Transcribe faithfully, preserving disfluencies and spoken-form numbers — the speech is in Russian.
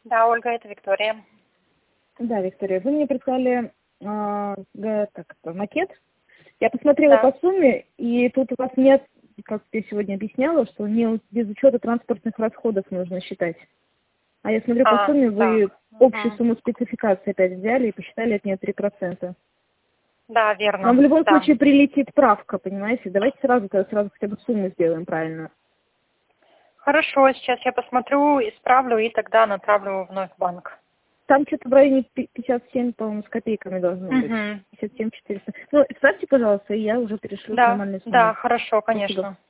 Да, Ольга, это Виктория. Да, Виктория, вы мне прислали а, да, так, макет. Я посмотрела Да. по сумме, и тут у вас нет, как ты сегодня объясняла, что не без учета транспортных расходов нужно считать. А я смотрю по А, сумме, да. вы общую Угу. сумму спецификации опять взяли и посчитали от нее три процента. Да, верно. Нам в любом Да. случае прилетит правка, понимаете? Давайте сразу, тогда сразу хотя бы сумму сделаем правильно. Хорошо, сейчас я посмотрю, исправлю и тогда направлю вновь в банк. Там что-то в районе пятьдесят семь, по-моему, с копейками должно быть. Угу. пятьдесят семь четыреста. Ну, ставьте, пожалуйста, и я уже перешлю Да, нормальную сумму. да, хорошо, Спасибо. конечно.